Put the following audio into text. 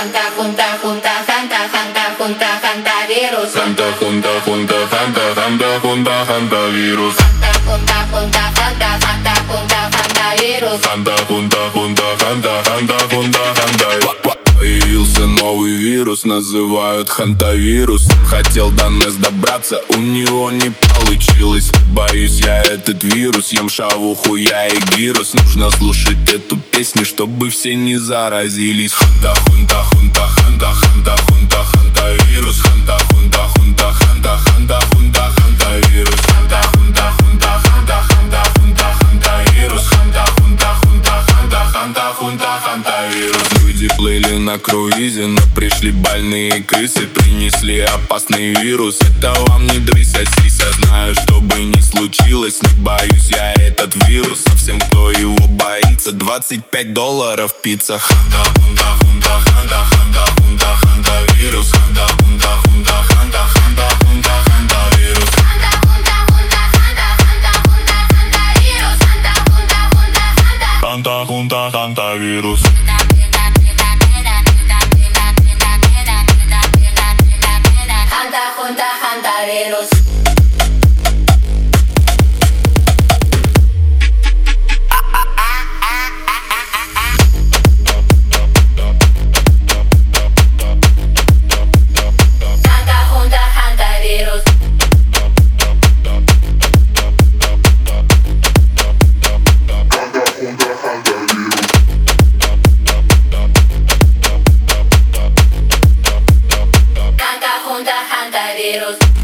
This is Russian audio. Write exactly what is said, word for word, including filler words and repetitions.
Junta, junta, junta, Fanta, Fanta, junta, Fanta virus. Fanta, junta, junta, Fanta, Fanta, junta, Fanta virus. Fanta, junta, junta, Fanta, Fanta, junta, Fanta virus. Fanta, junta, junta, Fanta, Fanta, junta, Fanta. Появился новый вирус, называют хантавирус. Хотел до нас добраться, у него не получилось. Боюсь я этот вирус, ем шавуху я и гирус. Нужно слушать эту песню, чтобы все не заразились. Ханта, хунта, хунта, ханта, ханта, хунта, хантавирус. Ханта, хунта, хунта, ханта, ханта, хунта, хантавирус. Ханта, хунта, хунта, ханта, ханта, хунта, хантавирус. Ханта, хунта, хунта, ханта, ханта, хунта, хантавирус. Люди плыли на круизе, но пришли больные крысы. Принесли опасный вирус, это вам не дрыся, сися. Знаю, что бы ни случилось, не боюсь я этот вирус. А всем, кто его боится, двадцать пять долларов пицца. Ханта, хунта, хунта, ханта, ханта, хунта, ханта вирус. Ханта, хунта, хунта, ханта, ханта, хунта, ханта вирус. Ханта, хунта, хунта, ханта, ханта, хунта, ханта вирус. Ханта, хунта, хунта, ханта. Ханта, хунта, ханта вирус. Junta, junta, junta virus. Junta, junta, junta virus. Junta, junta, junta virus.